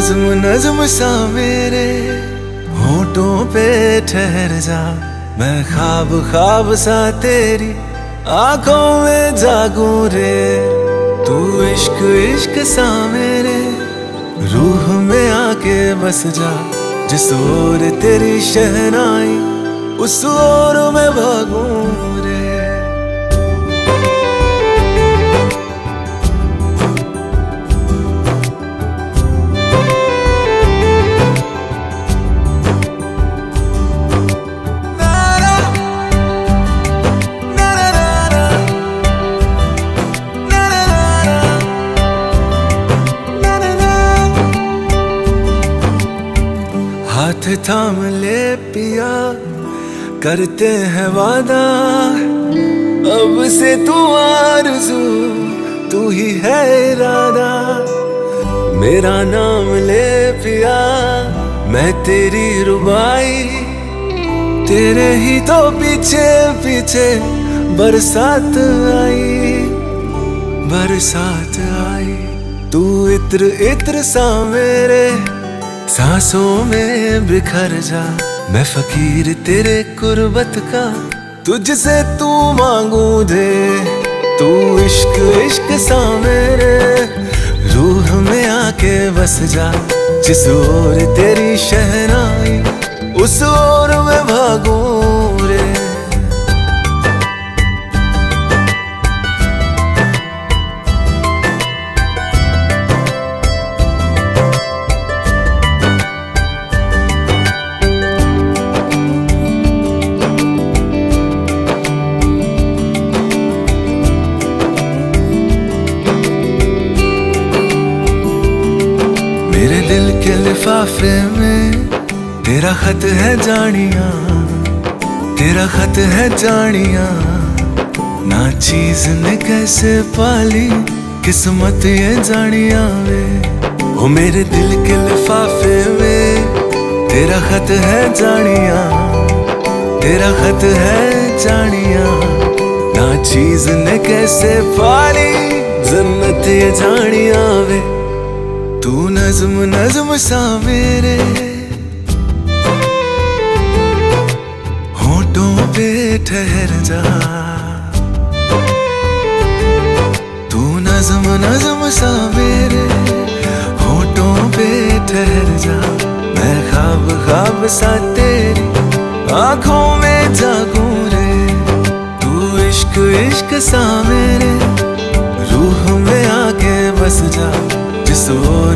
नज्म नज्म सा मेरे होठों पे ठहर जा, मैं ख्वाब ख्वाब सा तेरी आंखों में जागूं रे। तू इश्क इश्क सा मेरे रूह में आके बस जा, जिस ओर तेरी शहनाई उस ओर मैं भागूं रे। हाथ थाम ले पिया, करते हैं वादा, अब से तू आरज़ू तू ही है इरादा। मेरा नाम ले पिया, मैं तेरी रुबाई, तेरे ही तो पीछे पीछे बरसात आई, बरसात आई। तू इत्र इत्र सा मेरे सांसों में बिखर जा, मैं फकीर तेरे कुर्बत का तुझसे तू मांगू दे। तू इश्क इश्क सा मेरे रूह में आके बस जा, जिस ओर तेरी शहनाई उस ओर मैं भागूं रे। मेरे दिल के लिफाफे में तेरा खत है जानिया, तेरा खत है जानिया। ना चीज ने कैसे पाली किस्मत ये जानिया वे। हो मेरे दिल के लिफाफे में तेरा खत है जानिया, तेरा खत है जानिया। ना चीज ने कैसे पाली जन्नत ये जानिया वे। तू नज्म नज्म सा मेरे होठों पे ठहर जा, तू नज्म नज्म सा मेरे होठों पे ठहर जा। मैं ख्वाब ख्वाब सा तेरी आंखों में जागूं रे। तू इश्क इश्क सा मेरे रूह में आके बस जा, जिस ओर